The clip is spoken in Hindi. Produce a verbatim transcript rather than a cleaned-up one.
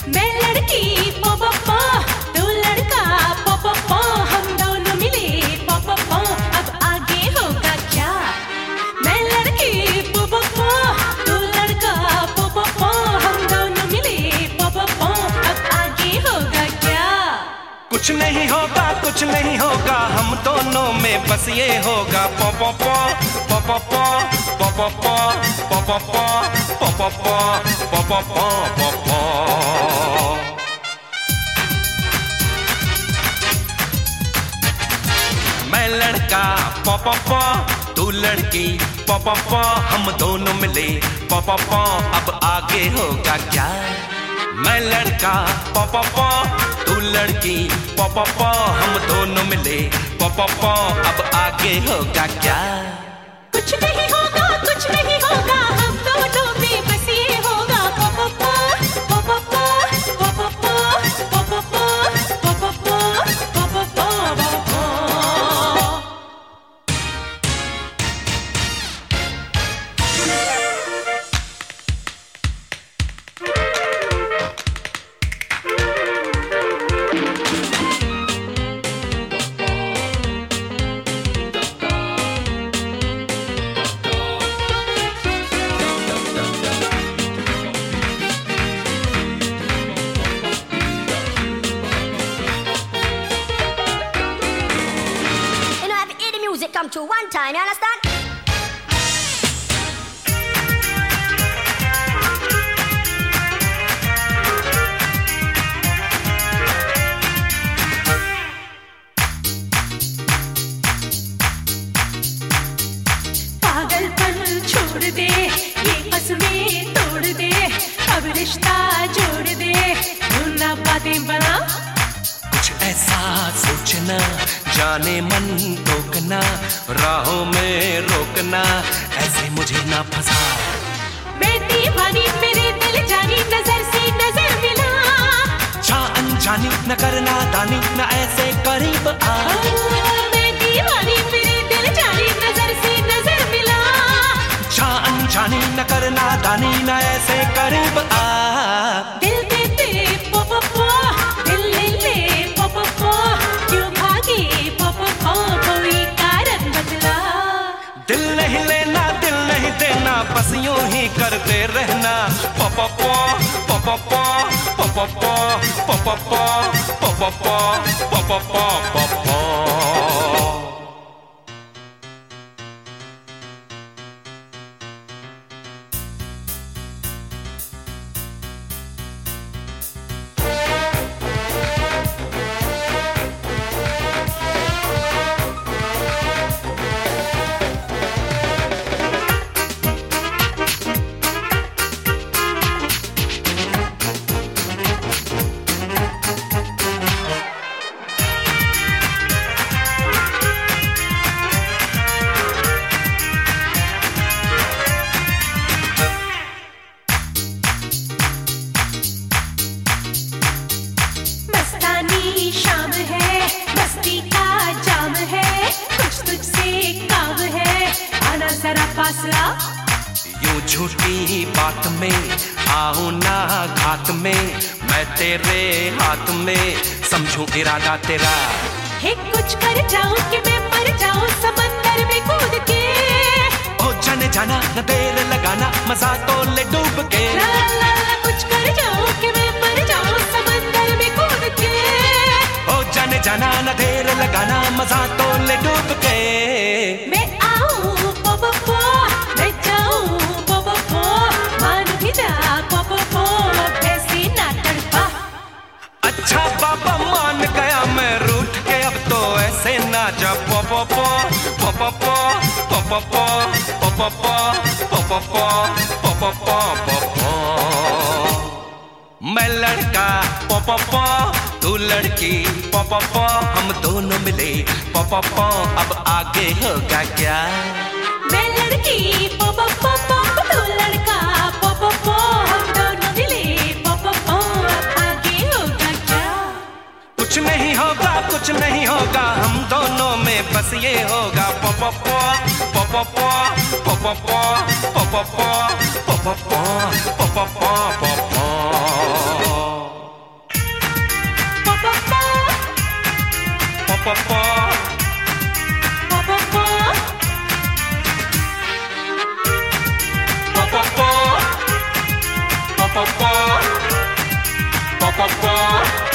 मैं लड़की पो पो पो, तू लड़का पो पो पो, हम दोनों मिले पो पो पो, अब आगे होगा क्या? मैं लड़की पो पो पो, तू लड़का पो पो पो, हम दोनों मिले पो पो पो, अब आगे होगा क्या? कुछ नहीं होगा, कुछ नहीं होगा, हम दोनों में बस ये होगा पो पो पो पो पो पो पो पो पो पो पो पो पो पो पो पो पो पो। मैं लड़का पो पो पो, तू लड़की पो पो पो, हम दोनों मिले पो पो पो, अब आगे होगा क्या? मैं लड़का पो पो पो, तू लड़की पो पो पो, हम दोनों मिले पो पो पो, अब आगे होगा क्या? कुछ नहीं होगा, कुछ नहीं होगा, हम दोनों में बस ये होगा पो पो पो पो पो पो पो पो पो पो पो पो पो पो पो पो पो। Come to one time, you understand? पागलपन छोड़ दे, ये कसमें तोड़ दे, अब रिश्ता जोड़ दे, ढूंढना बातें बना। कुछ ऐसा सोचना, जाने मन टोकना, राहों में रोकना, ऐसे मुझे ना फंसा। मैं दीवानी, मेरे दिल जानी, नजर से नजर मिला। जा अनजानी न करना दानी, न ऐसे करीब आ। मैं दीवानी, मेरे दिल जानी, नजर से नजर मिला। जा अनजानी न करना दानी, न ऐसे करीब आ। दिल दे दे पो पो पो, दिल ले ले पो पो पो, क्यों भागे पो पो पो, कोई कारण बदला। दिल नहीं लेना, दिल नहीं देना, बस यूं ही करते रहना पो पो पो पो पो पो पो पो पो पो पो पो पो पो पो पो पो पो। शाम है, बस्ती का जाम है, कुछ तुझसे काम है, आना जरा पास ला। यूं झूठी बात में आऊं ना घात में, मैं तेरे हाथ में समझूं इरादा तेरा। हे कुछ कर जाऊं कि मैं मर जाऊं समंदर में कूद के। ओ जाने जाना न देर लगाना, मजा तो ले डूब के। ला ला ला कुछ कर जाऊं कि मैं मर जाऊं समंदर में कूद के। ओ जाने जाना न देर लगाना, मजा तो ले डूब के। मैं आऊं पो पो पो, मैं जाऊं पो पो पो, मान भी जा पो पो पो, ऐसे ना तड़पा। अच्छा बाबा मान गया मैं रूठ के, अब तो ऐसे ना जा पो पो पो पो पो पो पो पो पो पो पो पो पो पो पो पो। मैं लड़का पो पो पो, तू लड़की पो पो पो, हम दोनों मिले पो पो पो, अब आगे होगा क्या? मैं लड़की पो पो पो पो, तू लड़का पो पो पो, हम दोनों मिले पो पो पो, अब आगे होगा क्या? कुछ नहीं होगा, कुछ नहीं होगा, हम दोनों में बस ये होगा पो पो पो पो पो पो पो पो पो पो पो पो पो पो पो पो पो पो पो। पॉ पॉ